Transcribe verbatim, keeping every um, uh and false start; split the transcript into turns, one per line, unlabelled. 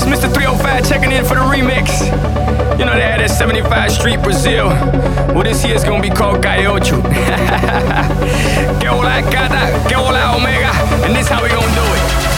Mister three oh five checking in for the remix. You know they had that seventy-five Street Brazil. Well, this year's gonna be called Calle Ocho. Que hola, Cata, que hola, Omega. And this how we gonna do it.